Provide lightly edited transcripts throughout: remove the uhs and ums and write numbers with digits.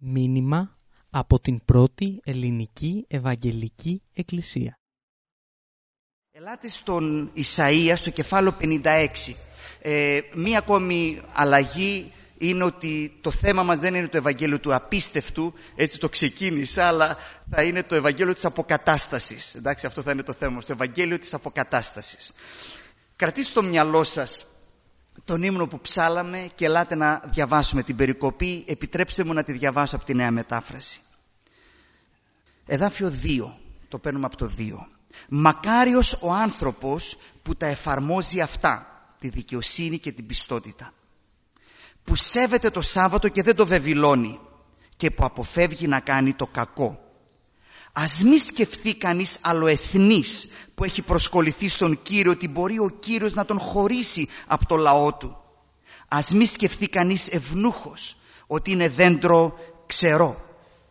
Μήνυμα από την πρώτη ελληνική Ευαγγελική Εκκλησία. Ελάτε στον Ισαΐα, στο κεφάλαιο 56. Μία ακόμη αλλαγή είναι ότι το θέμα μας δεν είναι το Ευαγγέλιο του απίστευτου, έτσι το ξεκίνησα, αλλά θα είναι το Ευαγγέλιο της αποκατάστασης. Εντάξει, αυτό θα είναι το θέμα μας, το Ευαγγέλιο της αποκατάστασης. Κρατήστε στο μυαλό σας τον ύμνο που ψάλαμε και ελάτε να διαβάσουμε την περικοπή. Επιτρέψτε μου να τη διαβάσω από τη Νέα Μετάφραση. Εδάφιο 2, το παίρνουμε από το 2. Μακάριος ο άνθρωπος που τα εφαρμόζει αυτά, τη δικαιοσύνη και την πιστότητα, που σέβεται το Σάββατο και δεν το βεβηλώνει και που αποφεύγει να κάνει το κακό. Ας μη σκεφτεί κανείς αλλοεθνής που έχει προσκοληθεί στον Κύριο ότι μπορεί ο Κύριος να τον χωρίσει από το λαό του. Ας μη σκεφτεί κανείς ευνούχος ότι είναι δέντρο ξερό.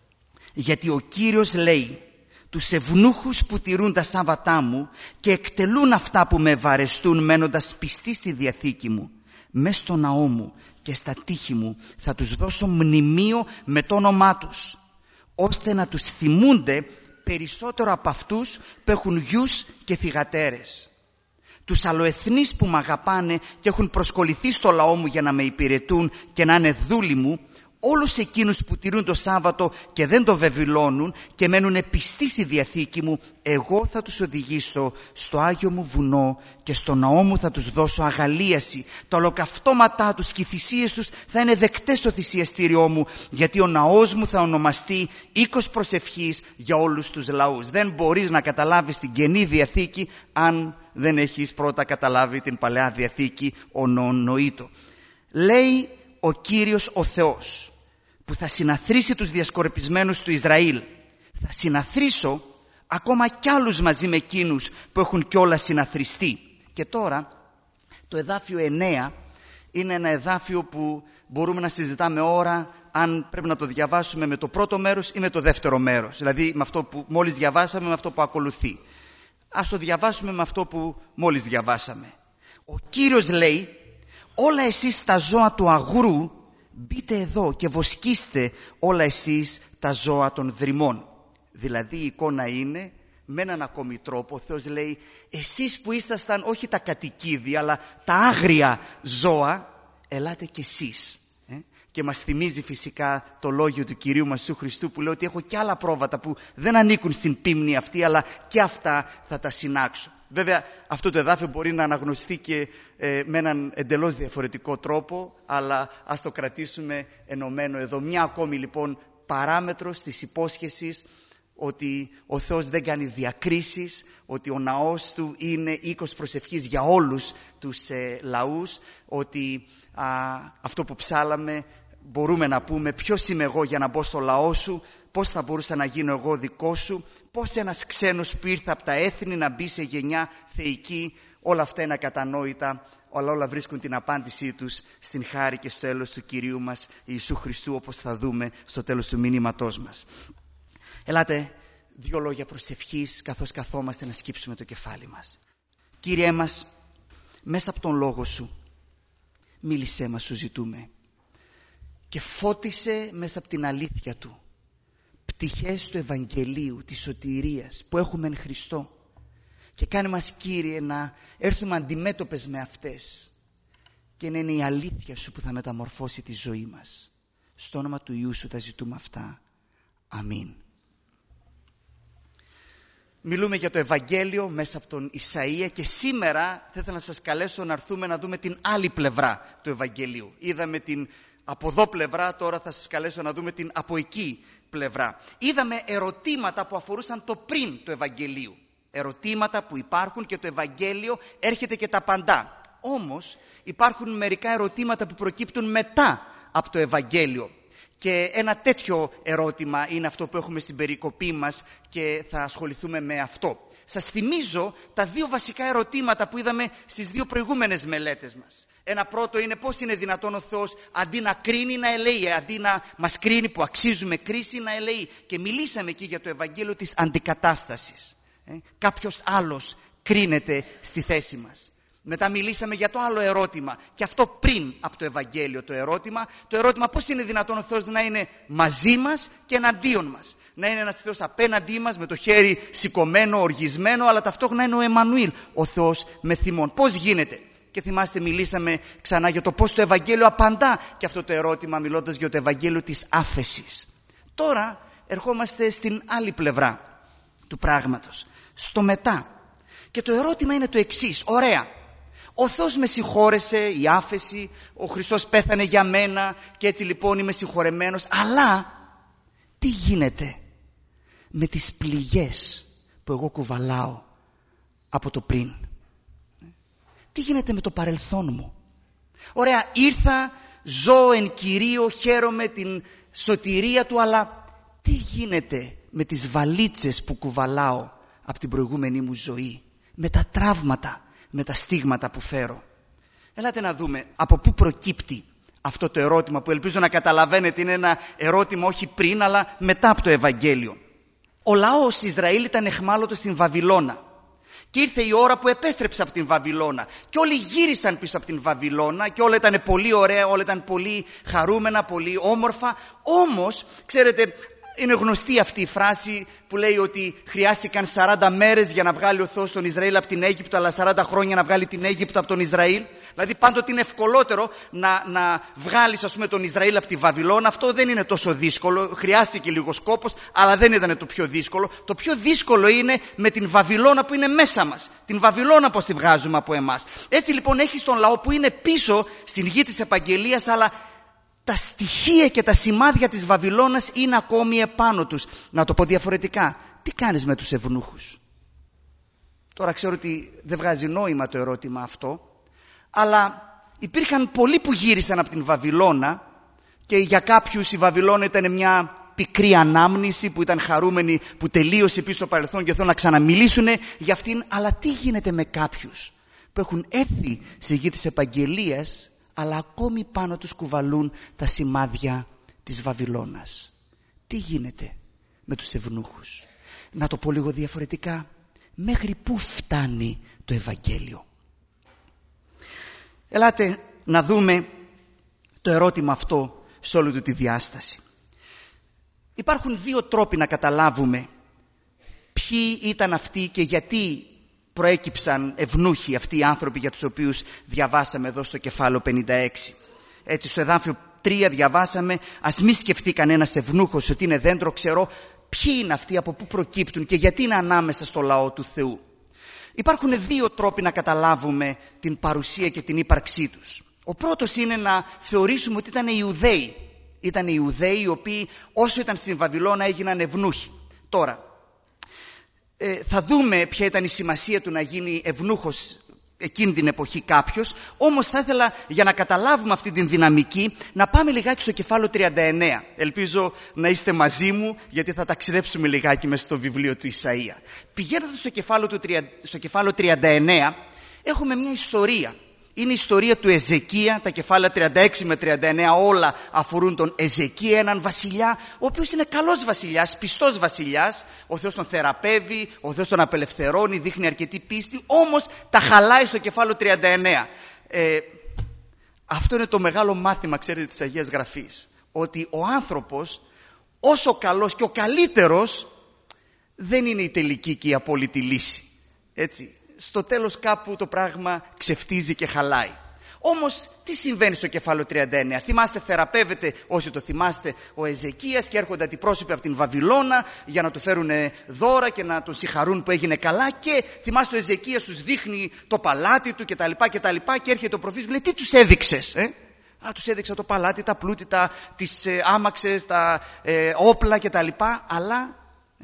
Γιατί ο Κύριος λέει, τους ευνούχους που τηρούν τα Σάββατά μου και εκτελούν αυτά που με ευαρεστούν μένοντας πιστοί στη Διαθήκη μου, μες στο ναό μου και στα τείχη μου θα τους δώσω μνημείο με το όνομά τους, ώστε να τους θυμούνται περισσότερο από αυτούς που έχουν γιους και θυγατέρες. Τους αλλοεθνείς που μ' αγαπάνε και έχουν προσκοληθεί στο λαό μου για να με υπηρετούν και να είναι δούλοι μου, όλους εκείνους που τηρούν το Σάββατο και δεν το βεβηλώνουν και μένουν πιστοί στη Διαθήκη μου, εγώ θα τους οδηγήσω στο Άγιο μου βουνό και στο ναό μου θα τους δώσω αγαλίαση. Τα ολοκαυτώματά τους και οι θυσίες τους θα είναι δεκτές στο θυσιαστήριό μου, γιατί ο ναός μου θα ονομαστεί οίκος προσευχής για όλους τους λαούς. Δεν μπορείς να καταλάβεις την Καινή Διαθήκη αν δεν έχεις πρώτα καταλάβει την Παλαιά Διαθήκη ονονοήτο. Λέει ο Κύριος ο Θεός, που θα συναθρήσει τους διασκορπισμένους του Ισραήλ. Θα συναθρήσω ακόμα κι άλλους μαζί με εκείνους που έχουν κιόλας συναθριστεί. Και τώρα το εδάφιο 9 είναι ένα εδάφιο που μπορούμε να συζητάμε ώρα αν πρέπει να το διαβάσουμε με το πρώτο μέρος ή με το δεύτερο μέρος. Δηλαδή με αυτό που μόλις διαβάσαμε, με αυτό που ακολουθεί. Ας το διαβάσουμε με αυτό που μόλις διαβάσαμε. Ο Κύριος λέει, όλα εσείς τα ζώα του αγρού, μπείτε εδώ και βοσκήστε όλα εσείς τα ζώα των δρυμών. Δηλαδή η εικόνα είναι, με έναν ακόμη τρόπο, ο Θεός λέει, εσείς που ήσασταν όχι τα κατοικίδια, αλλά τα άγρια ζώα, ελάτε κι εσείς. Και μας θυμίζει φυσικά το λόγιο του Κυρίου μας Ιησού Χριστού που λέει ότι έχω κι άλλα πρόβατα που δεν ανήκουν στην πίμνη αυτή, αλλά και αυτά θα τα συνάξω. Βέβαια αυτό το εδάφιο μπορεί να αναγνωστεί και με έναν εντελώς διαφορετικό τρόπο, αλλά ας το κρατήσουμε ενωμένο εδώ. Μια ακόμη λοιπόν παράμετρος της υπόσχεσης ότι ο Θεός δεν κάνει διακρίσεις, ότι ο ναός του είναι οίκος προσευχής για όλους τους λαούς, ότι αυτό που ψάλαμε μπορούμε να πούμε, ποιος είμαι εγώ για να μπω στο λαό σου, πώς θα μπορούσα να γίνω εγώ δικό σου, πώς ένας ξένος που ήρθε από τα έθνη να μπει σε γενιά θεϊκή. Όλα αυτά είναι ακατανόητα, αλλά όλα βρίσκουν την απάντησή τους στην χάρη και στο τέλος του Κυρίου μας Ιησού Χριστού, όπως θα δούμε στο τέλος του μηνύματός μας. Ελάτε, 2 λόγια προσευχής καθώς καθόμαστε να σκύψουμε το κεφάλι μας. Κύριέ μας, μέσα από τον λόγο σου μίλησέ μας, σου ζητούμε, και φώτισε μέσα από την αλήθεια του πτυχές του Ευαγγελίου, της σωτηρίας που έχουμε εν Χριστώ, και κάνε μας, Κύριε, να έρθουμε αντιμέτωπες με αυτές και να είναι η αλήθεια σου που θα μεταμορφώσει τη ζωή μας. Στο όνομα του Υιού σου τα ζητούμε αυτά. Αμήν. Μιλούμε για το Ευαγγέλιο μέσα από τον Ισαΐα και σήμερα θα ήθελα να σας καλέσω να έρθουμε να δούμε την άλλη πλευρά του Ευαγγελίου. Είδαμε την από εδώ πλευρά, τώρα θα σας καλέσω να δούμε την από εκεί πλευρά. Είδαμε ερωτήματα που αφορούσαν το πριν του Ευαγγελίου. Ερωτήματα που υπάρχουν και το Ευαγγέλιο έρχεται και τα απαντά. Όμως υπάρχουν μερικά ερωτήματα που προκύπτουν μετά από το Ευαγγέλιο. Και ένα τέτοιο ερώτημα είναι αυτό που έχουμε στην περικοπή μας και θα ασχοληθούμε με αυτό. Σας θυμίζω τα 2 βασικά ερωτήματα που είδαμε στις 2 προηγούμενες μελέτες μας. Ένα πρώτο είναι πώς είναι δυνατόν ο Θεός αντί να κρίνει να ελέει, αντί να μας κρίνει που αξίζουμε κρίση να ελέει. Και μιλήσαμε εκεί για το Ευαγγέλιο της αντικατάστασης. Κάποιος άλλος κρίνεται στη θέση μας. Μετά μιλήσαμε για το άλλο ερώτημα, και αυτό πριν από το Ευαγγέλιο το ερώτημα πώς είναι δυνατόν ο Θεός να είναι μαζί μας και εναντίον μας. Να είναι ένας Θεός απέναντί μας με το χέρι σηκωμένο, οργισμένο, αλλά ταυτόχρονα είναι ο Εμμανουήλ, ο Θεός με θυμών. Πώς γίνεται? Και θυμάστε, μιλήσαμε ξανά για το πώς το Ευαγγέλιο απαντά και αυτό το ερώτημα, μιλώντας για το Ευαγγέλιο της άφεσης. Τώρα ερχόμαστε στην άλλη πλευρά του πράγματος, στο μετά. Και το ερώτημα είναι το εξής. Ωραία, ο Θεός με συγχώρεσε, η άφεση, ο Χριστός πέθανε για μένα και έτσι λοιπόν είμαι συγχωρεμένος, αλλά τι γίνεται με τις πληγές που εγώ κουβαλάω από το πριν? Τι γίνεται με το παρελθόν μου? Ωραία, ήρθα, ζω εν Κυρίω, χαίρομαι την σωτηρία του, αλλά τι γίνεται με τις βαλίτσες που κουβαλάω από την προηγούμενη μου ζωή, με τα τραύματα, με τα στίγματα που φέρω? Ελάτε να δούμε από πού προκύπτει αυτό το ερώτημα, που ελπίζω να καταλαβαίνετε είναι ένα ερώτημα όχι πριν αλλά μετά από το Ευαγγέλιο. Ο λαός Ισραήλ ήταν εχμάλωτος στην Βαβυλώνα και ήρθε η ώρα που επέστρεψε από την Βαβυλώνα και όλοι γύρισαν πίσω από την Βαβυλώνα και όλα ήταν πολύ ωραία, όλα ήταν πολύ χαρούμενα, πολύ όμορφα. Όμως, ξέρετε, είναι γνωστή αυτή η φράση που λέει ότι χρειάστηκαν 40 μέρες για να βγάλει ο Θεός τον Ισραήλ από την Αίγυπτο, αλλά 40 χρόνια να βγάλει την Αίγυπτο από τον Ισραήλ. Δηλαδή πάντοτε είναι ευκολότερο να βγάλεις, ας πούμε, τον Ισραήλ από τη Βαβυλώνα. Αυτό δεν είναι τόσο δύσκολο, χρειάστηκε λίγος κόπος, αλλά δεν ήταν το πιο δύσκολο. Το πιο δύσκολο είναι με την Βαβυλώνα που είναι μέσα μας. Την Βαβυλώνα πώς τη βγάζουμε από εμάς. Έτσι λοιπόν έχεις τον λαό που είναι πίσω στην γη της επαγγελίας, αλλά τα στοιχεία και τα σημάδια της Βαβυλώνας είναι ακόμη επάνω τους. Να το πω διαφορετικά, τι κάνεις με τους ευνούχους? Τώρα ξέρω ότι δεν βγάζει νόημα το ερώτημα αυτό, αλλά υπήρχαν πολλοί που γύρισαν από την Βαβυλώνα και για κάποιους η Βαβυλώνα ήταν μια πικρή ανάμνηση που ήταν χαρούμενοι που τελείωσε πίσω στο παρελθόν και θέλουν να ξαναμιλήσουν για αυτήν. Αλλά τι γίνεται με κάποιους που έχουν έρθει στη γη της επαγγελίας αλλά ακόμη πάνω τους κουβαλούν τα σημάδια της Βαβυλώνας? Τι γίνεται με τους ευνούχους? Να το πω λίγο διαφορετικά, μέχρι πού φτάνει το Ευαγγέλιο? Ελάτε να δούμε το ερώτημα αυτό σε όλη του τη διάσταση. Υπάρχουν δύο τρόποι να καταλάβουμε ποιοι ήταν αυτοί και γιατί προέκυψαν ευνούχοι αυτοί οι άνθρωποι για τους οποίους διαβάσαμε εδώ στο κεφάλαιο 56. Έτσι στο εδάφιο 3 διαβάσαμε, ας μη σκεφτεί κανένας ευνούχος ότι είναι δέντρο, ξέρω ποιοι είναι αυτοί, από πού προκύπτουν και γιατί είναι ανάμεσα στο λαό του Θεού. Υπάρχουν δύο τρόποι να καταλάβουμε την παρουσία και την ύπαρξή τους. Ο πρώτος είναι να θεωρήσουμε ότι ήταν οι Ιουδαίοι. Ήταν οι Ιουδαίοι οι οποίοι όσο ήταν στην Βαβυλώνα έγιναν ευνούχοι. Τώρα, θα δούμε ποια ήταν η σημασία του να γίνει ευνούχος εκείνη την εποχή κάποιος. Όμως θα ήθελα, για να καταλάβουμε αυτή την δυναμική, να πάμε λιγάκι στο κεφάλαιο 39. Ελπίζω να είστε μαζί μου, γιατί θα ταξιδέψουμε λιγάκι μέσα στο βιβλίο του Ισαΐα. Πηγαίνοντας στο κεφάλαιο 39, έχουμε μια ιστορία. Είναι η ιστορία του Εζεκία, τα κεφάλαια 36 με 39 όλα αφορούν τον Εζεκία, έναν βασιλιά, ο οποίος είναι καλός βασιλιάς, πιστός βασιλιάς, ο Θεός τον θεραπεύει, ο Θεός τον απελευθερώνει, δείχνει αρκετή πίστη, όμως τα χαλάει στο κεφάλαιο 39. Αυτό είναι το μεγάλο μάθημα, ξέρετε, της Αγίας Γραφής, ότι ο άνθρωπος, όσο καλός και ο καλύτερος, δεν είναι η τελική και η απόλυτη λύση, έτσι. Στο τέλος κάπου το πράγμα ξεφτίζει και χαλάει. Όμως τι συμβαίνει στο κεφάλαιο 39? Θυμάστε, θεραπεύεται, όσοι το θυμάστε, ο Εζεκίας και έρχονται αντιπρόσωποι από την Βαβυλώνα για να του φέρουν δώρα και να τον συγχαρούν που έγινε καλά, και θυμάστε ο Εζεκίας τους δείχνει το παλάτι του κτλ. Και έρχεται ο προφήτης και λέει, τι τους έδειξες? Τους έδειξα το παλάτι, τα πλούτη, τις άμαξες, τα όπλα κτλ. Αλλά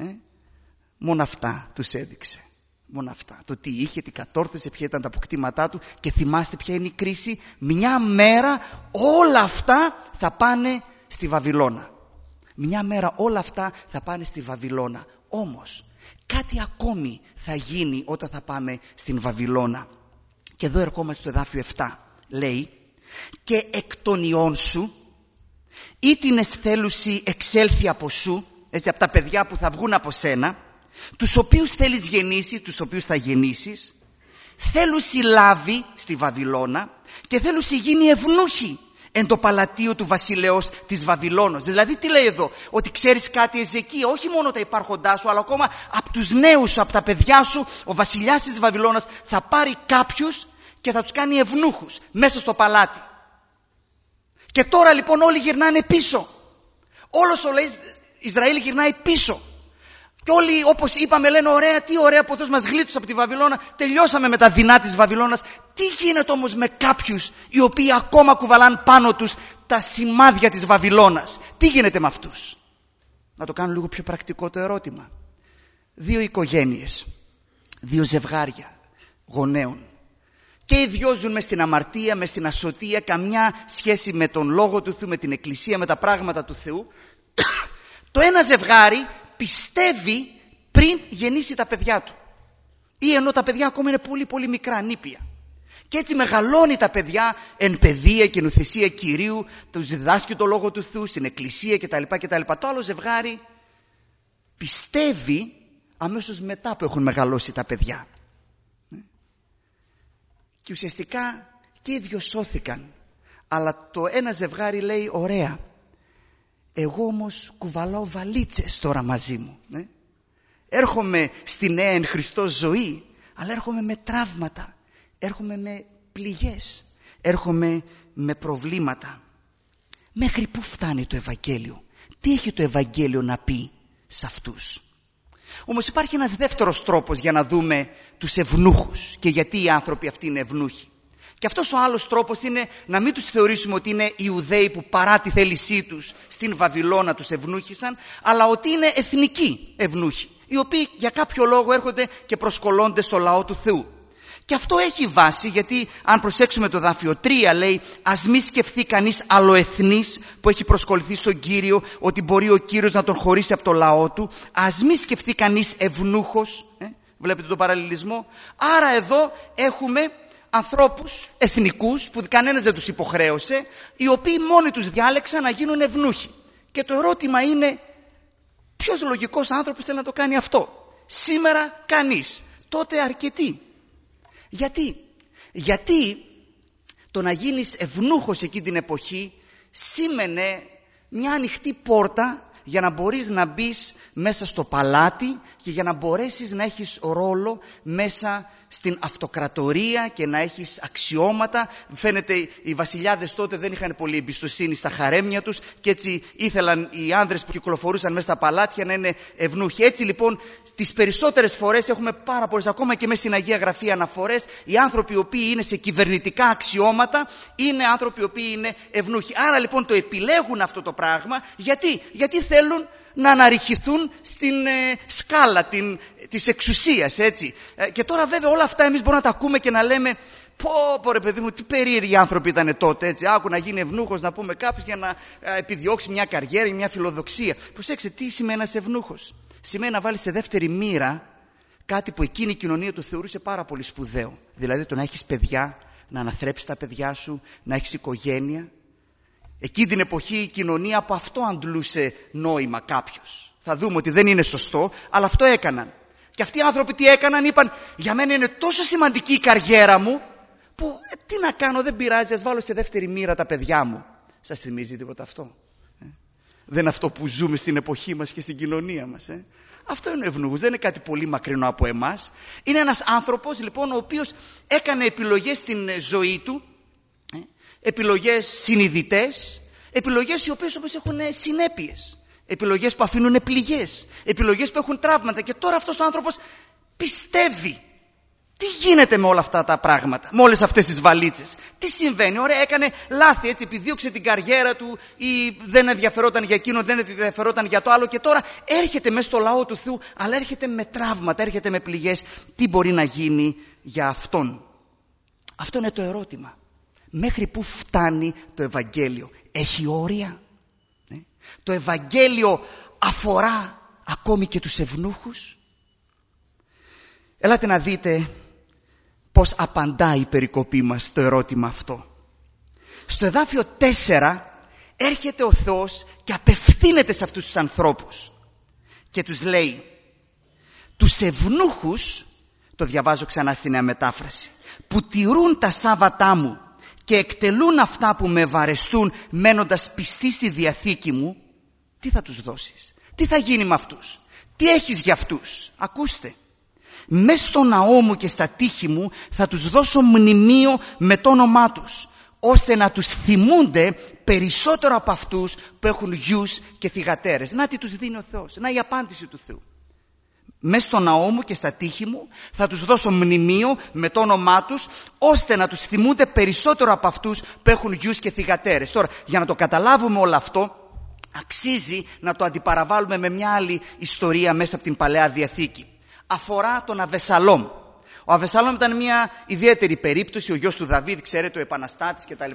μόνο αυτά τους έδειξε. Μόνο αυτά. Το τι είχε, τι κατόρθωσε, ποια ήταν τα αποκτήματά του. Και θυμάστε ποια είναι η κρίση? Μια μέρα όλα αυτά θα πάνε στη Βαβυλώνα. Μια μέρα όλα αυτά θα πάνε στη Βαβυλώνα. Όμως κάτι ακόμη θα γίνει όταν θα πάμε στην Βαβυλώνα. Και εδώ ερχόμαστε στο εδάφιο 7. Λέει, και εκ των ιών σου ή την εσθέλουση εξέλθει από σου, έτσι, από τα παιδιά που θα βγουν από σένα, τους οποίους θέλεις γεννήσει, τους οποίους θα γεννήσεις, θέλουν συλλάβει στη Βαβυλώνα και θέλουν γίνει ευνούχοι εν το παλατίο του βασιλέως της Βαβυλώνος. Δηλαδή τι λέει εδώ? Ότι ξέρεις κάτι, Εζεκία, όχι μόνο τα υπάρχοντά σου, αλλά ακόμα από τους νέους σου, από τα παιδιά σου, ο βασιλιάς της Βαβυλώνας θα πάρει κάποιους και θα τους κάνει ευνούχους μέσα στο παλάτι. Και τώρα λοιπόν όλοι γυρνάνε πίσω. Όλος ο Ισραήλ γυρνάει πίσω. Και όλοι, όπως είπαμε, λένε ωραία, τι ωραία που ο Θεός μας γλίτωσε από τη Βαβυλώνα, τελειώσαμε με τα δεινά της Βαβυλώνας. Τι γίνεται όμως με κάποιους οι οποίοι ακόμα κουβαλάν πάνω τους τα σημάδια της Βαβυλώνας? Τι γίνεται με αυτούς? Να το κάνω λίγο πιο πρακτικό το ερώτημα. 2 οικογένειες, 2 ζευγάρια γονέων, και οι δυο ζουν μες στην αμαρτία, μες στην ασωτεία, καμιά σχέση με τον Λόγο του Θεού, με την Εκκλησία, με τα πράγματα του Θεού. Το ένα ζευγάρι πιστεύει πριν γεννήσει τα παιδιά του, ή ενώ τα παιδιά ακόμα είναι πολύ πολύ μικρά, νήπια, και έτσι μεγαλώνει τα παιδιά εν παιδεία και νουθεσία Κυρίου, τους διδάσκει το Λόγο του Θεού στην Εκκλησία κτλ. Το άλλο ζευγάρι πιστεύει αμέσως μετά που έχουν μεγαλώσει τα παιδιά. Και ουσιαστικά και οι δυο σώθηκαν, αλλά το ένα ζευγάρι λέει ωραία, εγώ όμως κουβαλάω βαλίτσες τώρα μαζί μου. Έρχομαι στη νέα εν Χριστώ ζωή, αλλά έρχομαι με τραύματα, έρχομαι με πληγές, έρχομαι με προβλήματα. Μέχρι πού φτάνει το Ευαγγέλιο? Τι έχει το Ευαγγέλιο να πει σε αυτούς? Όμως υπάρχει ένας δεύτερος τρόπος για να δούμε τους ευνούχους και γιατί οι άνθρωποι αυτοί είναι ευνούχοι. Και αυτός ο άλλος τρόπος είναι να μην τους θεωρήσουμε ότι είναι Ιουδαίοι που παρά τη θέλησή τους στην Βαβυλώνα τους ευνούχησαν, αλλά ότι είναι εθνικοί ευνούχοι, οι οποίοι για κάποιο λόγο έρχονται και προσκολώνται στο λαό του Θεού. Και αυτό έχει βάση, γιατί αν προσέξουμε το δάφιο 3 λέει, ας μη σκεφτεί κανείς αλλοεθνής που έχει προσκοληθεί στον Κύριο ότι μπορεί ο Κύριος να τον χωρίσει από το λαό του. Ας μη σκεφτεί κανείς ευνούχος. Βλέπετε τον παραλληλισμό? Άρα εδώ έχουμε ανθρώπους εθνικούς που κανένας δεν τους υποχρέωσε, οι οποίοι μόνοι τους διάλεξαν να γίνουν ευνούχοι. Και το ερώτημα είναι, ποιος λογικός άνθρωπος θέλει να το κάνει αυτό? Σήμερα κανείς, τότε αρκετοί. Γιατί το να γίνεις ευνούχος εκείνη την εποχή σήμαινε μια ανοιχτή πόρτα για να μπορείς να μπεις μέσα στο παλάτι και για να μπορέσεις να έχεις ρόλο μέσα στην αυτοκρατορία και να έχεις αξιώματα. Φαίνεται οι βασιλιάδες τότε δεν είχαν πολύ εμπιστοσύνη στα χαρέμια τους και έτσι ήθελαν οι άνδρες που κυκλοφορούσαν μέσα στα παλάτια να είναι ευνούχοι. Έτσι λοιπόν τις περισσότερες φορές έχουμε πάρα πολλές, ακόμα και μέσα στην Αγία Γραφή αναφορές, οι άνθρωποι οι οποίοι είναι σε κυβερνητικά αξιώματα είναι άνθρωποι οι οποίοι είναι ευνούχοι. Άρα λοιπόν το επιλέγουν αυτό το πράγμα. Γιατί θέλουν να αναρριχηθούν στην σκάλα της εξουσίας, έτσι. Και τώρα βέβαια όλα αυτά εμείς μπορούμε να τα ακούμε και να λέμε πω ρε παιδί μου, τι περίεργοι άνθρωποι ήταν τότε, έτσι. Άκου να γίνει ευνούχος, να πούμε κάποιος, για να επιδιώξει μια καριέρα, μια φιλοδοξία. Προσέξτε, τι σημαίνει ένας ευνούχος? Σημαίνει να βάλεις σε δεύτερη μοίρα κάτι που εκείνη η κοινωνία του θεωρούσε πάρα πολύ σπουδαίο. Δηλαδή το να έχεις παιδιά, να αναθρέψεις τα παιδιά σου, να έχεις οικογένεια. Εκείνη την εποχή η κοινωνία από αυτό αντλούσε νόημα κάποιος. Θα δούμε ότι δεν είναι σωστό, αλλά αυτό έκαναν. Και αυτοί οι άνθρωποι τι έκαναν? Είπαν, για μένα είναι τόσο σημαντική η καριέρα μου που τι να κάνω, δεν πειράζει, ας βάλω σε δεύτερη μοίρα τα παιδιά μου. Σας θυμίζει τίποτα αυτό? Δεν είναι αυτό που ζούμε στην εποχή μας και στην κοινωνία μας? Αυτό είναι ευνούχος, δεν είναι κάτι πολύ μακρινό από εμάς. Είναι ένας άνθρωπος λοιπόν ο οποίος έκανε επιλογές στην ζωή του, επιλογές συνειδητές, επιλογές οι οποίες όμως έχουν συνέπειες, επιλογές που αφήνουν πληγές, επιλογές που έχουν τραύματα. Και τώρα αυτός ο άνθρωπος πιστεύει. Τι γίνεται με όλα αυτά τα πράγματα, με όλες αυτές τις βαλίτσες? Τι συμβαίνει? Ωραία, έκανε λάθη, έτσι, επιδίωξε την καριέρα του ή δεν ενδιαφερόταν για εκείνο, δεν ενδιαφερόταν για το άλλο και τώρα έρχεται μέσα στο λαό του Θεού, αλλά έρχεται με τραύματα, έρχεται με πληγές. Τι μπορεί να γίνει για αυτόν? Αυτό είναι το ερώτημα. Μέχρι πού φτάνει το Ευαγγέλιο? Έχει όρια? Το Ευαγγέλιο αφορά ακόμη και τους ευνούχους? Ελάτε να δείτε πώς απαντάει η περικοπή μας στο ερώτημα αυτό. Στο εδάφιο 4 έρχεται ο Θεός και απευθύνεται σε αυτούς τους ανθρώπους και τους λέει, τους ευνούχους Το διαβάζω ξανά στη Νέα Μετάφραση. Που τηρούν τα Σάββατά μου και εκτελούν αυτά που με ευαρεστούν μένοντας πιστοί στη Διαθήκη μου, τι θα τους δώσεις? Τι θα γίνει με αυτούς? Τι έχεις για αυτούς? Ακούστε. Μες στο ναό μου και στα τείχη μου θα τους δώσω μνημείο με το όνομά τους, ώστε να τους θυμούνται περισσότερο από αυτούς που έχουν γιους και θυγατέρες. Να τι τους δίνει ο Θεός. Να η απάντηση του Θεού. Μες στο ναό μου και στα τείχη μου θα τους δώσω μνημείο με το όνομά τους, ώστε να τους θυμούνται περισσότερο από αυτούς που έχουν γιους και θυγατέρες. Τώρα, για να το καταλάβουμε όλο αυτό, αξίζει να το αντιπαραβάλουμε με μια άλλη ιστορία μέσα από την Παλαιά Διαθήκη. Αφορά τον Αβεσαλόμ. Ο Αβεσαλόμ ήταν μια ιδιαίτερη περίπτωση, ο γιος του Δαβίδ, ξέρετε, ο επαναστάτης κτλ.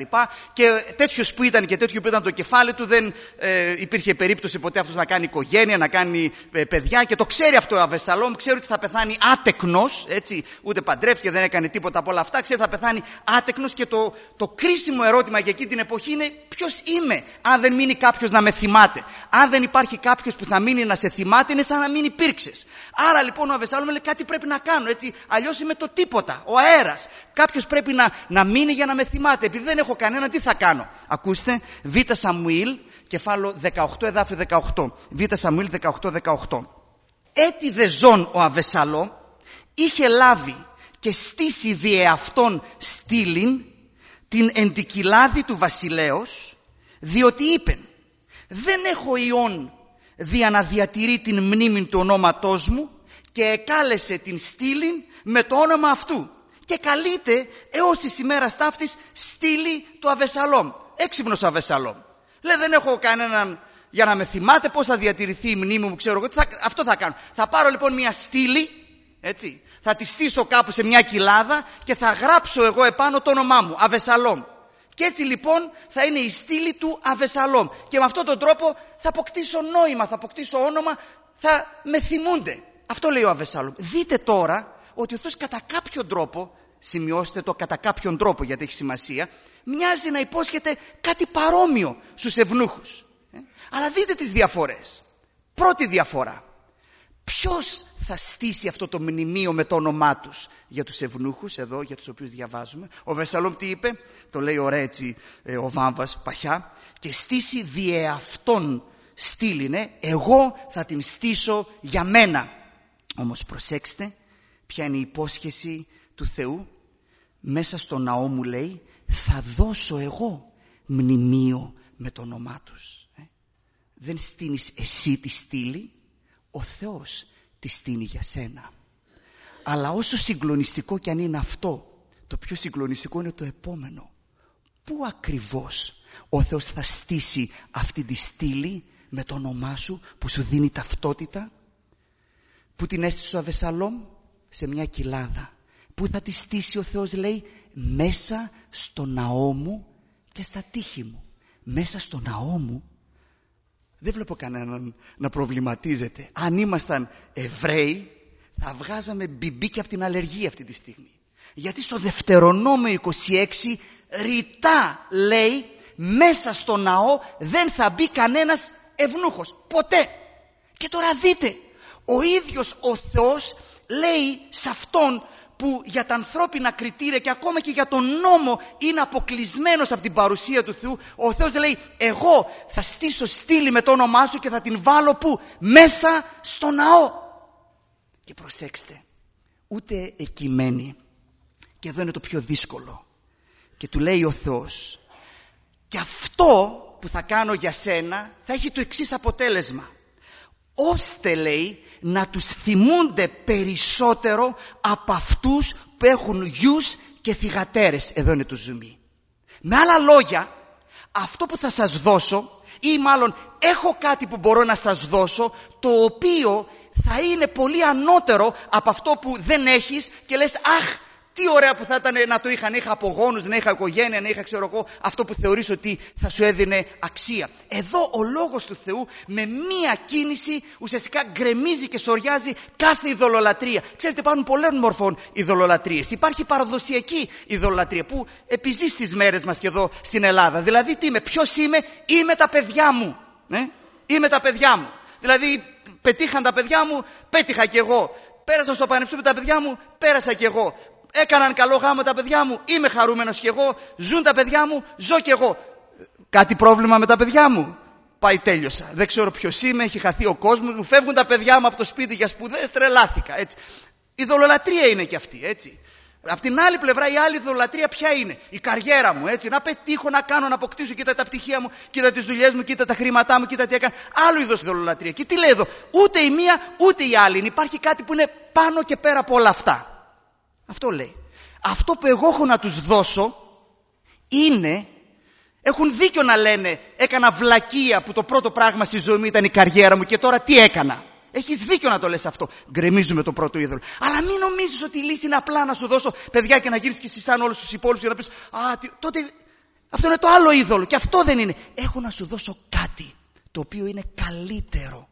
Και τέτοιος που ήταν και τέτοιο που ήταν το κεφάλι του, δεν υπήρχε περίπτωση ποτέ αυτός να κάνει οικογένεια, να κάνει παιδιά. Και το ξέρει αυτό ο Αβεσαλόμ, ξέρει ότι θα πεθάνει άτεκνος, έτσι, ούτε παντρεύτηκε, δεν έκανε τίποτα από όλα αυτά. Ξέρει ότι θα πεθάνει άτεκνος και το κρίσιμο ερώτημα για εκείνη την εποχή είναι ποιος είμαι, αν δεν μείνει κάποιος να με θυμάται. Αν δεν υπάρχει κάποιος που θα μείνει να σε θυμάται, είναι σαν να μην υπήρξες. Άρα λοιπόν ο Αβεσαλόμ λέει κάτι πρέπει να κάνω, έτσι. Αλλιώς είμαι το τίποτα, ο αέρας. Κάποιος πρέπει να μείνει για να με θυμάται. Επειδή δεν έχω κανένα, τι θα κάνω? Ακούστε, Β' Σαμουήλ, κεφάλαιο 18, εδάφιο 18. Β' Σαμουήλ 18. Έτι δε ζών ο Αβεσαλόμ είχε λάβει και στήσει διε αυτόν στήλην την εντικυλάδη του βασιλέως, διότι είπεν, δεν έχω ιόν δια να διατηρεί την μνήμη του ονόματός μου, και εκάλεσε την στήλην με το όνομα αυτού και καλείται έως της ημέρας ταύτης στήλη του Αβεσαλόμ. Έξυπνος ο Αβεσαλόμ. Λέει δεν έχω κανέναν για να με θυμάται, πώς θα διατηρηθεί η μνήμη μου, ξέρω εγώ, αυτό θα κάνω. Θα πάρω λοιπόν μια στήλη, έτσι, θα τη στήσω κάπου σε μια κοιλάδα και θα γράψω εγώ επάνω το όνομά μου, Αβεσαλόμ. Και έτσι λοιπόν θα είναι η στήλη του Αβεσαλόμ. Και με αυτόν τον τρόπο θα αποκτήσω νόημα, θα αποκτήσω όνομα, θα με θυμούνται. Αυτό λέει ο Αβεσαλόμ. Δείτε τώρα ότι ο Θεός κατά κάποιον τρόπο, σημειώστε το κατά κάποιον τρόπο γιατί έχει σημασία, μοιάζει να υπόσχεται κάτι παρόμοιο στους ευνούχους. Αλλά δείτε τις διαφορές. Πρώτη διαφορά. Ποιος θα στήσει αυτό το μνημείο με το όνομά τους για τους ευνούχους, εδώ για τους οποίους διαβάζουμε? Ο Αβεσαλόμ τι είπε? Το λέει ωραία έτσι ο Βάμβας παχιά. Και στήσει διε αυτόν στήλινε, εγώ θα την στήσω για μένα. Όμως προσέξτε ποια είναι η υπόσχεση του Θεού. Μέσα στο ναό μου λέει θα δώσω εγώ μνημείο με το όνομά τους. Δεν στείνεις εσύ τη στήλη, ο Θεός τη στείνει για σένα. Αλλά όσο συγκλονιστικό κι αν είναι αυτό, το πιο συγκλονιστικό είναι το επόμενο. Πού ακριβώς ο Θεός θα στήσει αυτή τη στήλη με το όνομά σου που σου δίνει ταυτότητα? Πού την έστησε ο Αβεσαλόμ? Σε μια κοιλάδα. Πού θα τη στήσει ο Θεός? Λέει μέσα στο ναό μου και στα τείχη μου. Μέσα στο ναό μου. Δεν βλέπω κανέναν να προβληματίζεται. Αν ήμασταν Εβραίοι θα βγάζαμε μπιμπίκια από την αλλεργία αυτή τη στιγμή. Γιατί στο Δευτερονόμιο 26 ρητά λέει μέσα στο ναό δεν θα μπει κανένας ευνούχος. Ποτέ. Και τώρα δείτε, ο ίδιος ο Θεός λέει σε αυτόν που για τα ανθρώπινα κριτήρια και ακόμα και για τον νόμο είναι αποκλεισμένος από την παρουσία του Θεού, ο Θεός λέει εγώ θα στήσω στήλη με το όνομά σου και θα την βάλω πού? Μέσα στο ναό. Και προσέξτε, ούτε εκεί μένει. Και εδώ είναι το πιο δύσκολο. Και του λέει ο Θεός, και αυτό που θα κάνω για σένα θα έχει το εξής αποτέλεσμα. Ώστε λέει να τους θυμούνται περισσότερο από αυτούς που έχουν γιους και θυγατέρες. Εδώ είναι το ζουμί. Με άλλα λόγια, αυτό που θα σας δώσω, ή μάλλον έχω κάτι που μπορώ να σας δώσω, το οποίο θα είναι πολύ ανώτερο από αυτό που δεν έχεις και λες αχ, τι ωραία που θα ήταν να το είχα, να είχα απογόνους, να είχα οικογένεια, να είχα ξέρω εγώ αυτό που θεωρείς ότι θα σου έδινε αξία. Εδώ ο λόγος του Θεού με μία κίνηση ουσιαστικά γκρεμίζει και σωριάζει κάθε ειδωλολατρία. Ξέρετε, υπάρχουν πολλών μορφών ειδωλολατρίες. Υπάρχει παραδοσιακή ειδωλολατρία που επιζεί στις μέρες μας και εδώ στην Ελλάδα. Δηλαδή τι είμαι, ποιος είμαι τα παιδιά μου. Είμαι τα παιδιά μου. Δηλαδή πετύχαν τα παιδιά μου, πέτυχα κι εγώ. Πέρασαν στο πανεπιστήμιο τα παιδιά μου, πέρασα κι εγώ. Έκαναν καλό γάμο τα παιδιά μου, είμαι χαρούμενος κι εγώ. Ζουν τα παιδιά μου, ζω κι εγώ. Κάτι πρόβλημα με τα παιδιά μου? Πάει, τέλειωσα. Δεν ξέρω ποιος είμαι, έχει χαθεί ο κόσμος μου, φεύγουν τα παιδιά μου από το σπίτι για σπουδές, τρελάθηκα. Έτσι. Η δολολατρεία είναι κι αυτή, έτσι. Απ' την άλλη πλευρά, η άλλη δολολατρεία ποια είναι? Η καριέρα μου, έτσι. Να πετύχω, να κάνω, να αποκτήσω. Κοίτα τα πτυχία μου, κοίτα τις δουλειές μου, κοίτα τα χρήματά μου, κοίτα τι έκανα. Άλλο είδος δολολατρεία. Και τι λέει εδώ? Ούτε η μία ούτε η άλλη. Υπάρχει κάτι που είναι πάνω και πέρα από όλα αυτά. Αυτό λέει. Αυτό που εγώ έχω να τους δώσω είναι. Έχουν δίκιο να λένε, έκανα βλακεία που το πρώτο πράγμα στη ζωή μου ήταν η καριέρα μου και τώρα τι έκανα? Έχεις δίκιο να το λες αυτό. Γκρεμίζουμε το πρώτο είδωλο. Αλλά μην νομίζεις ότι η λύση είναι απλά να σου δώσω παιδιά και να γύρεις και εσύ σαν όλους τους υπόλοιπους και να πεις τότε αυτό είναι το άλλο είδωλο. Και αυτό δεν είναι. Έχω να σου δώσω κάτι το οποίο είναι καλύτερο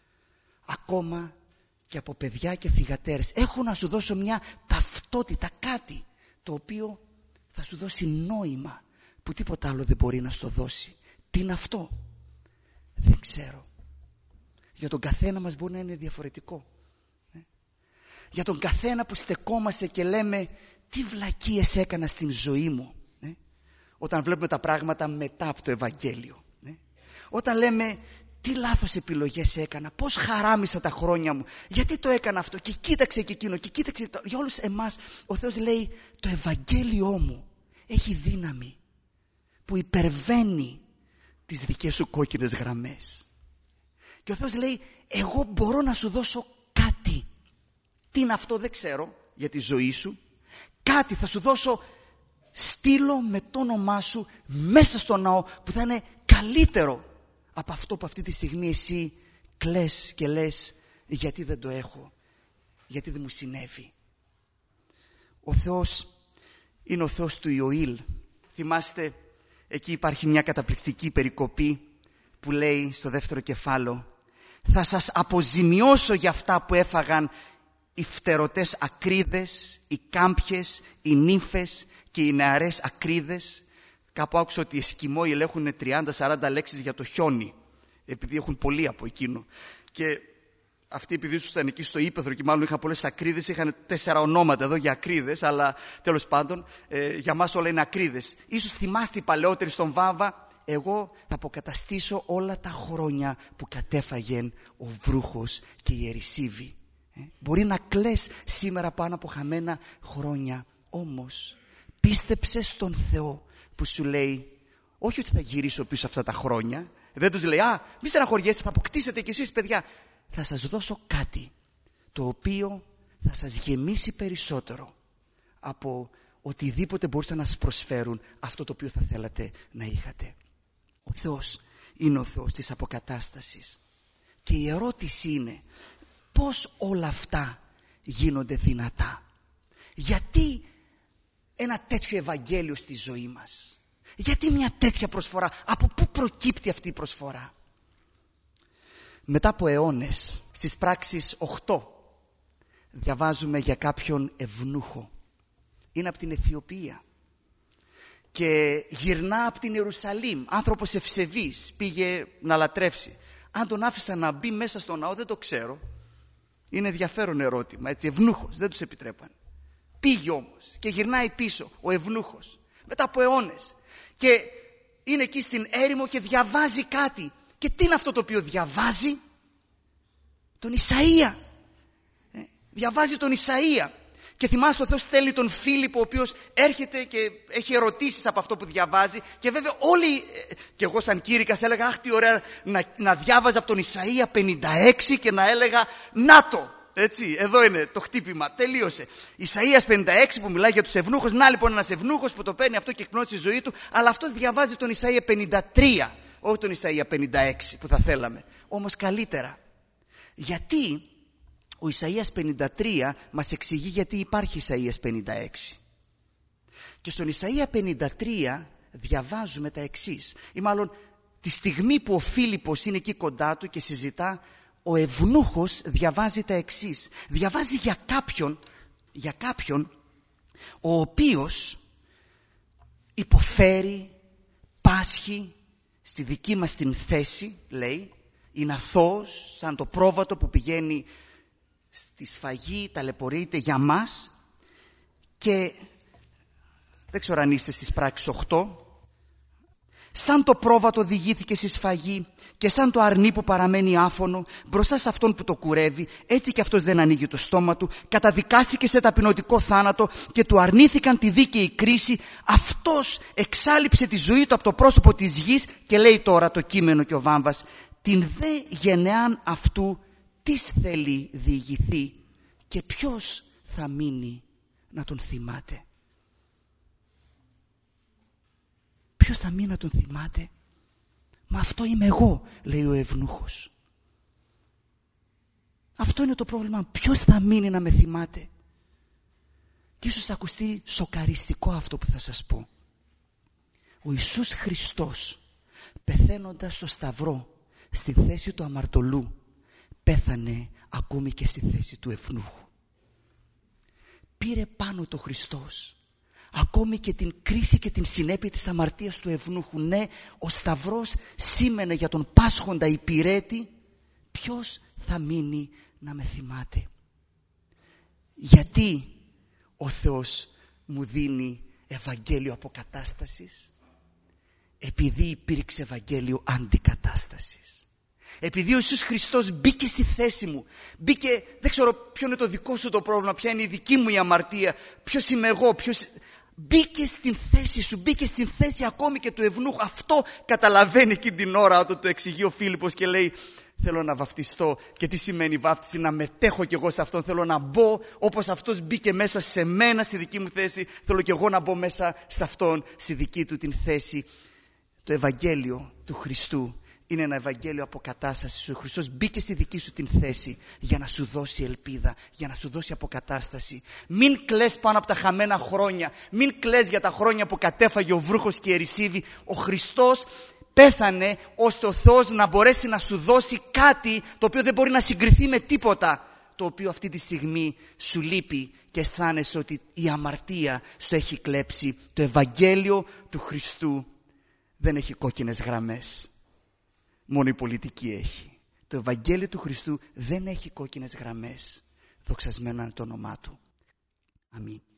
ακόμα και από παιδιά και θυγατέρες. Έχω να σου δώσω μια ταυτότητα, κάτι το οποίο θα σου δώσει νόημα που τίποτα άλλο δεν μπορεί να στο δώσει. Τι είναι αυτό? Δεν ξέρω. Για τον καθένα μας μπορεί να είναι διαφορετικό. Για τον καθένα που στεκόμαστε και λέμε τι βλακίες έκανα στην ζωή μου, όταν βλέπουμε τα πράγματα μετά από το Ευαγγέλιο, όταν λέμε τι λάθος επιλογές έκανα, πώς χαράμισα τα χρόνια μου, γιατί το έκανα αυτό και κοίταξε και εκείνο και κοίταξε. Για όλους εμάς ο Θεός λέει το Ευαγγέλιό μου έχει δύναμη που υπερβαίνει τις δικές σου κόκκινες γραμμές. Και ο Θεός λέει εγώ μπορώ να σου δώσω κάτι. Τι είναι αυτό? Δεν ξέρω, για τη ζωή σου. Κάτι θα σου δώσω, στείλω με το όνομά σου μέσα στο ναό που θα είναι καλύτερο από αυτό που αυτή τη στιγμή εσύ κλαις και λες γιατί δεν το έχω, γιατί δεν μου συνέβη. Ο Θεός είναι ο Θεός του Ιωήλ. Θυμάστε, εκεί υπάρχει μια καταπληκτική περικοπή που λέει στο δεύτερο κεφάλαιο θα σας αποζημιώσω για αυτά που έφαγαν οι φτερωτές ακρίδες, οι κάμπιες, οι νύμφες και οι νεαρές ακρίδες. Κάπου άκουσα ότι οι Εσκιμόοι ελέγχουν 30-40 λέξεις για το χιόνι, επειδή έχουν πολύ από εκείνο. Και αυτοί επειδή ήσασταν εκεί στο ύπαιθρο και μάλλον είχαν πολλές ακρίδες, είχαν 4 ονόματα εδώ για ακρίδες, αλλά τέλος πάντων για μας όλα είναι ακρίδες. Ίσως θυμάστε οι παλαιότεροι στον Βάβα, εγώ θα αποκαταστήσω όλα τα χρόνια που κατέφαγεν ο βρούχος και η ερησίβη. Μπορεί να κλαις σήμερα πάνω από χαμένα χρόνια, όμως πίστεψε στον Θεό που σου λέει όχι ότι θα γυρίσω πίσω αυτά τα χρόνια. Δεν τους λέει μη στεναχωριέστε, θα αποκτήσετε κι εσείς παιδιά. Θα σας δώσω κάτι το οποίο θα σας γεμίσει περισσότερο από οτιδήποτε μπορούσαν να σας προσφέρουν αυτό το οποίο θα θέλατε να είχατε. Ο Θεός είναι ο Θεός της αποκατάστασης. Και η ερώτηση είναι πώς όλα αυτά γίνονται δυνατά? Γιατί ένα τέτοιο Ευαγγέλιο στη ζωή μας? Γιατί μια τέτοια προσφορά? Από πού προκύπτει αυτή η προσφορά? Μετά από αιώνες, στις πράξεις 8 διαβάζουμε για κάποιον ευνούχο. Είναι από την Αιθιοπία και γυρνά από την Ιερουσαλήμ, άνθρωπος ευσεβής, πήγε να λατρεύσει. Αν τον άφησαν να μπει μέσα στο ναό δεν το ξέρω. Είναι ενδιαφέρον ερώτημα, έτσι, ευνούχος, δεν τους επιτρέπαν. Πήγε όμως και γυρνάει πίσω ο ευνούχος μετά από αιώνες και είναι εκεί στην έρημο και διαβάζει κάτι. Και τι είναι αυτό το οποίο διαβάζει? Τον Ισαΐα. Διαβάζει τον Ισαΐα. Και θυμάστε ο Θεός στέλνει τον Φίλιππο, ο οποίος έρχεται και έχει ερωτήσεις από αυτό που διαβάζει. Και βέβαια όλοι, και εγώ σαν κήρυκας έλεγα αχ τι ωραία να διάβαζα από τον Ισαΐα 56 και να έλεγα να το. Έτσι, εδώ είναι το χτύπημα, τελείωσε. Ισαΐας 56 που μιλάει για τους ευνούχους. Να λοιπόν ένας ευνούχος που το παίρνει αυτό και εκπνώσει τη ζωή του. Αλλά αυτός διαβάζει τον Ισαΐα 53, όχι τον Ισαΐα 56 που θα θέλαμε. Όμως καλύτερα. Γιατί ο Ισαΐας 53 μας εξηγεί γιατί υπάρχει Ισαΐας 56. Και στον Ισαΐα 53 διαβάζουμε τα εξής. Ή μάλλον τη στιγμή που ο Φίλιππος είναι εκεί κοντά του και συζητά, ο ευνούχος διαβάζει τα εξής. Διαβάζει για κάποιον ο οποίος υποφέρει, πάσχει στη δική μας την θέση, λέει, είναι αθώος σαν το πρόβατο που πηγαίνει στη σφαγή ταλαιπωρείται για μας και δεν ξέρω αν είστε στις πράξεις 8. Σαν το πρόβατο οδηγήθηκε στη σφαγή και σαν το αρνί που παραμένει άφωνο μπροστά σε αυτόν που το κουρεύει, έτσι και αυτός δεν ανοίγει το στόμα του, καταδικάστηκε σε ταπεινωτικό θάνατο και του αρνήθηκαν τη δίκαιη κρίση. Αυτός εξάλειψε τη ζωή του από το πρόσωπο της γης και λέει τώρα το κείμενο και ο Βάμβας, την δε γενεάν αυτού τις θέλει διηγηθεί και ποιος θα μείνει να τον θυμάται. Ποιος θα μείνει να τον θυμάται? Μα αυτό είμαι εγώ, λέει ο ευνούχος. Αυτό είναι το πρόβλημα. Ποιος θα μείνει να με θυμάται? Και ίσως ακουστεί σοκαριστικό αυτό που θα σας πω. Ο Ιησούς Χριστός, πεθαίνοντας στο σταυρό στη θέση του αμαρτωλού, πέθανε ακόμη και στη θέση του ευνούχου. Πήρε πάνω το Χριστός ακόμη και την κρίση και την συνέπεια της αμαρτίας του ευνούχου. Ναι, ο σταυρός σήμαινε για τον πάσχοντα υπηρέτη ποιος θα μείνει να με θυμάται. Γιατί ο Θεός μου δίνει Ευαγγέλιο αποκατάστασης? Επειδή υπήρξε Ευαγγέλιο αντικατάστασης. Επειδή ο Ιησούς Χριστός μπήκε στη θέση μου, μπήκε, δεν ξέρω ποιο είναι το δικό σου το πρόβλημα, ποια είναι η δική μου η αμαρτία, ποιος είμαι εγώ, μπήκε στην θέση σου, μπήκε στην θέση ακόμη και του ευνούχου. Αυτό καταλαβαίνει εκείνη την ώρα όταν το εξηγεί ο Φίλιππος και λέει, θέλω να βαφτιστώ. Και τι σημαίνει βάφτιση? Να μετέχω κι εγώ σε αυτόν, θέλω να μπω όπως αυτός μπήκε μέσα σε μένα στη δική μου θέση, θέλω κι εγώ να μπω μέσα σε αυτόν στη δική του την θέση. Το Ευαγγέλιο του Χριστού είναι ένα Ευαγγέλιο αποκατάστασης. Ο Χριστός μπήκε στη δική σου την θέση για να σου δώσει ελπίδα, για να σου δώσει αποκατάσταση. Μην κλαις πάνω από τα χαμένα χρόνια. Μην κλαις για τα χρόνια που κατέφαγε ο βρούχος και η ερησίβη. Ο Χριστός πέθανε ώστε ο Θεός να μπορέσει να σου δώσει κάτι το οποίο δεν μπορεί να συγκριθεί με τίποτα, το οποίο αυτή τη στιγμή σου λείπει και αισθάνεσαι ότι η αμαρτία στο έχει κλέψει. Το Ευαγγέλιο του Χριστού δεν έχει κόκκινες γραμμές. Μόνο η πολιτική έχει. Το Ευαγγέλιο του Χριστού δεν έχει κόκκινες γραμμές. Δοξασμένο είναι το όνομά του. Αμήν.